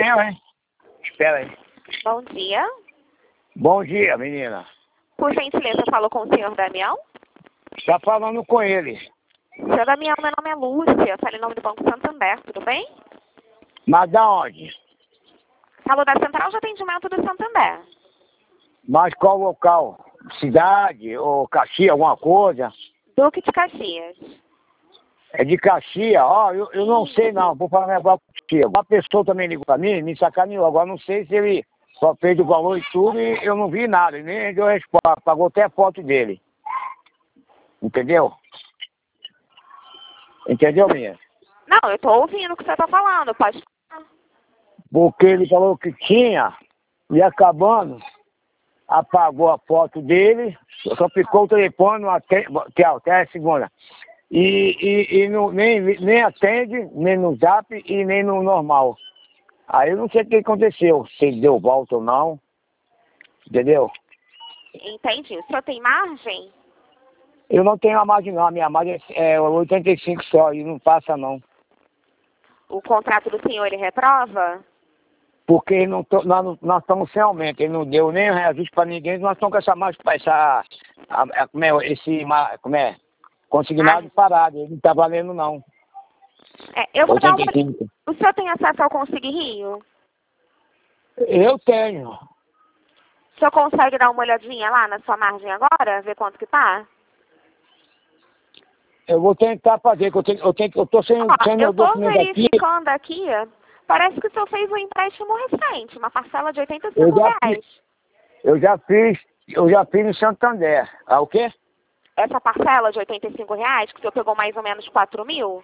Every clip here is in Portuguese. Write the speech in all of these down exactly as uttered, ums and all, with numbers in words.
eu, hein? Espera aí. Bom dia. Bom dia, menina. Por gentileza, falou com o senhor Damião? Está falando com ele. Senhor Damião, meu nome é Lúcia, falo em nome do Banco Santander, tudo bem? Mas da onde? Falou da Central de Atendimento do Santander. Mas qual local? Cidade ou Caxias, alguma coisa? Duque de Caxias. É de Caxias? Ó, eu, eu não sei não, vou falar um negócio com você. Uma pessoa também ligou pra mim, me sacaneou. Agora não sei se ele só fez o valor e tudo e eu não vi nada. Ele nem deu resposta, pagou até a foto dele. Entendeu? Entendeu, minha? Não, eu tô ouvindo o que você tá falando, pode falar. Porque ele falou que tinha e acabando, apagou a foto dele, só ficou o telefone até, até a segunda. E, e, e não, nem, nem atende, nem no zap e nem no normal. Aí eu não sei o que aconteceu, se ele deu volta ou não. Entendeu? Entendi. O senhor tem margem? Eu não tenho a margem não, a minha margem é oitenta e cinco só, e não passa não. O contrato do senhor, ele reprova? Porque não tô, nós, nós estamos sem aumento, ele não deu nem reajuste para ninguém, nós estamos com essa margem, essa, a, a, como é, esse, como é, consignado parado, ele não está valendo não. É, eu vou dar uma... oitenta e cinco. O senhor tem acesso ao Consigue Rio? Eu tenho. O senhor consegue dar uma olhadinha lá na sua margem agora, ver quanto que tá? Eu vou tentar fazer, que eu tenho, eu tenho, eu tô sem, Ó, sem meu eu tô documento aqui. verificando aqui, parece que o senhor fez um empréstimo recente, uma parcela de oitenta e Eu cinco já reais. fiz, eu já fiz, eu já fiz no Santander. Ah, o quê? Essa parcela de oitenta e cinco reais, que o senhor pegou mais ou menos quatro mil?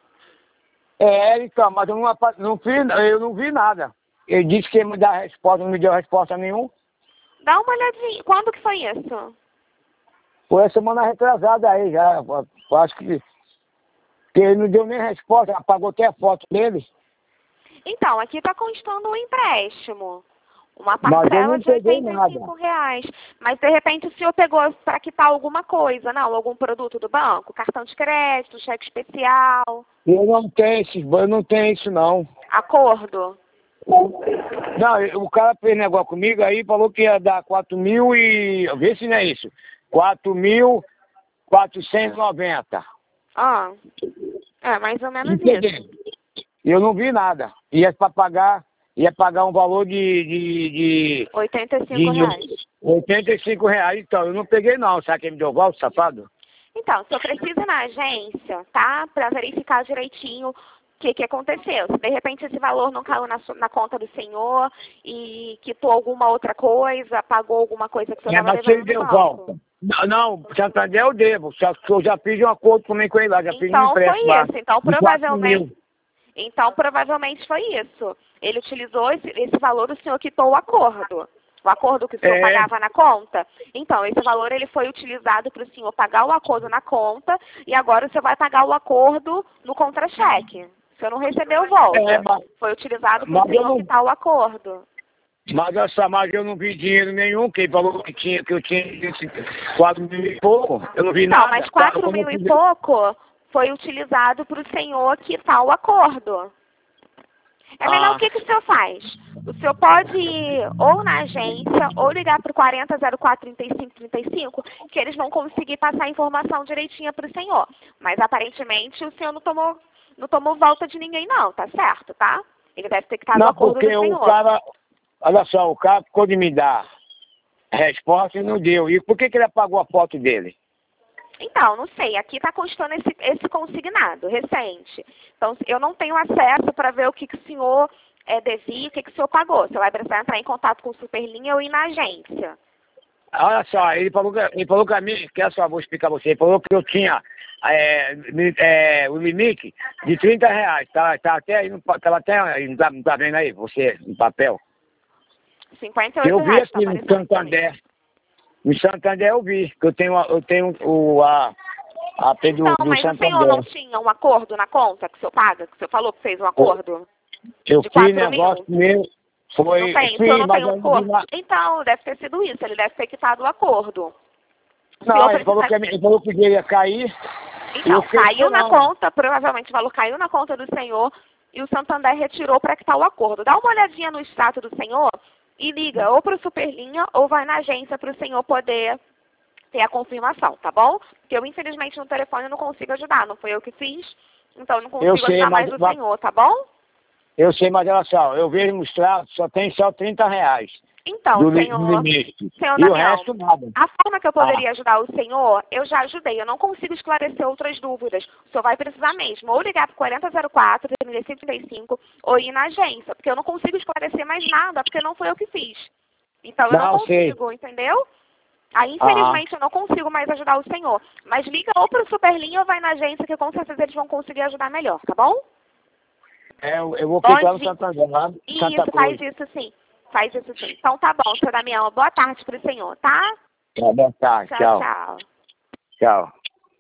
É, então, mas eu não, apa- não fiz, eu não vi nada. Ele disse que ia me dar resposta, não me deu resposta nenhuma. Dá uma olhadinha. Quando que foi isso? Foi a semana retrasada aí já, eu acho que, que ele não deu nem resposta, apagou até a foto dele. Então, aqui está constando um empréstimo. Uma Mas eu parcela não de peguei oitenta e nada. cinco reais. Mas, de repente, o senhor pegou para quitar alguma coisa, não? Algum produto do banco? Cartão de crédito, cheque especial, Eu não tenho isso, eu não tenho isso não. acordo? Não, o cara fez negócio comigo aí, falou que ia dar quatro mil e... Vê se não é isso. quatro mil quatrocentos e noventa. Ah, é mais ou menos Entendeu? isso. E eu não vi nada. Ia para pagar, ia pagar um valor de, de, de, oitenta e cinco de reais. oitenta e cinco reais. Então, eu não peguei não. Sabe quem me deu volta, safado? Então, o senhor precisa ir na agência, tá? Para verificar direitinho o que, que aconteceu. Se de repente esse valor não caiu na, su- na conta do senhor e quitou alguma outra coisa, pagou alguma coisa que o senhor É, estava mas se ele levando no deu banco. volta. Não, não, Santander eu devo. Só que eu já fiz um acordo também com ele lá, já fiz um Então foi empréstimo lá. isso. Então De quatro provavelmente, mil. então provavelmente foi isso. Ele utilizou esse, esse valor, o senhor quitou o acordo. O acordo que o senhor É. pagava na conta. Então, esse valor ele foi utilizado para o senhor pagar o acordo na conta e agora o senhor vai pagar o acordo no contra-cheque. O senhor não recebeu volta. É, mas, Foi utilizado para mas o eu senhor não, quitar o acordo. mas essa margem eu não vi dinheiro nenhum, que ele falou que, tinha, que eu tinha esse quatro mil e pouco. Eu não vi Então, nada. mas Tá, quatro como mil eu e fiz- pouco foi utilizado para o senhor quitar o acordo. É melhor Ah, o que, que o senhor faz? O senhor pode ir ou na agência ou ligar para o quarenta zero quatro trinta e cinco trinta e cinco, que eles vão conseguir passar a informação direitinha para o senhor. Mas aparentemente o senhor não tomou, não tomou volta de ninguém não, tá certo, tá? Ele deve ter quitado o não, acordo do porque o senhor. cara, olha só, o cara ficou de me dar resposta e não deu. E por que, que ele apagou a foto dele? Então, não sei, aqui está constando esse, esse consignado, recente. Então, eu não tenho acesso para ver o que, que o senhor é, devia, o que, que o senhor pagou. Você vai precisar entrar em contato com o Superlinha ou ir na agência. Olha só, ele falou, que- ele falou que a mim, que é só, vou explicar pra você, ele falou que eu tinha é, li- é, o limite de trinta reais, tá, tá até aí, no pa- tava até aí, não tá, não tá vendo aí, você, no papel. cinquenta e Que oito eu vi reais, tá aqui no aparecendo aqui também. Santander, no Santander eu vi, que eu tenho, a- eu tenho o, a, a P do, Então, do mas o senhor não Santander. tinha um acordo na conta que o senhor paga? Que o senhor falou que fez um acordo? Eu De fiz quatro negócio mil? meu, foi, Não tem? O senhor fiz, não mas tem um eu não vi acordo? nada. Então, deve ter sido isso. Ele deve ter quitado o acordo. O Não, senhor ele falou, que, precisa... ele falou que ele ia cair. E Então, eu fiquei caiu na esperando. conta, provavelmente o valor caiu na conta do senhor e o Santander retirou para quitar o acordo. Dá uma olhadinha no extrato do senhor e liga ou para o Superlinha ou vai na agência para o senhor poder ter a confirmação, tá bom? Porque eu, infelizmente, no telefone não consigo ajudar, não foi eu que fiz, então eu não consigo Eu sei, ajudar mas, mais o mas senhor, tá bom? eu sei, mas olha só, eu vejo no extrato, só tem só trinta reais Então, do, li- senhor, do limite. senhor E o Damião, resto nada. a forma que eu poderia Ah, ajudar o senhor, eu já ajudei. Eu não consigo esclarecer outras dúvidas. O senhor vai precisar mesmo ou ligar para o quarenta zero quatro, trinta e cinco trinta e cinco, ou ir na agência, porque eu não consigo esclarecer mais nada, porque não foi eu que fiz. Então, eu não não sei. consigo, entendeu? Aí, Ah, infelizmente, eu não consigo mais ajudar o senhor. Mas liga ou para o Superlinha ou vai na agência, que com certeza eles vão conseguir ajudar melhor, tá bom? é, eu eu vou ficar no Onde? Santander, lá em Santa Isso, faz Cruz. isso sim. Faz isso sim. Então tá bom, senhor Damião. Boa tarde para o senhor, tá? Tá bom, tá, Tchau, tchau. tchau. Tchau.